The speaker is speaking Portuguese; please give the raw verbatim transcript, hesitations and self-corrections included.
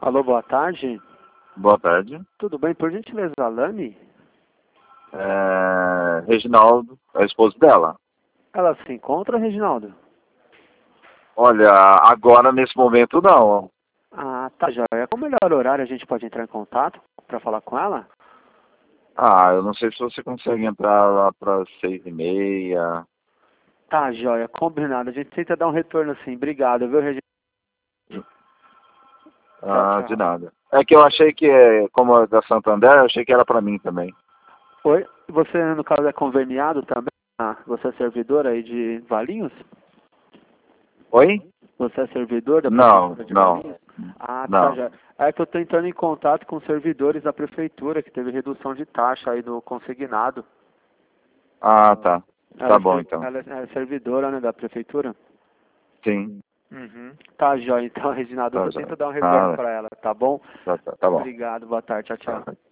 Alô, boa tarde. Boa tarde. Tudo bem? Por gentileza, Alane? É... Reginaldo, é o esposo dela. Ela se encontra, Reginaldo? Olha, agora nesse momento não. Ah, tá, joia. Qual o melhor horário a gente pode entrar em contato para falar com ela? Ah, eu não sei se você consegue entrar lá para seis e meia. Tá, joia. Combinado. A gente tenta dar um retorno assim. Obrigado, viu, Reginaldo? Tchau, Ah, de tchau. nada. É que eu achei que, como é da Santander, eu achei que era para mim também. Oi? Você, no caso, é conveniado também? Ah, você é servidor aí de Valinhos? Oi? Você é servidor da Não, Prefeitura de não, Valinhos? Ah, tá, não. já. É que eu estou entrando em contato com servidores da Prefeitura, que teve redução de taxa aí no consignado. Ah, tá. Ela Tá é, bom ser- então. ela é servidora, né, da Prefeitura? Sim. Uhum. Tá, joia. Então, Reginaldo, Tá, eu já. tento dar um retorno Ah, para ela, tá bom? tá, tá, tá bom. Obrigado, boa tarde, tchau, tchau.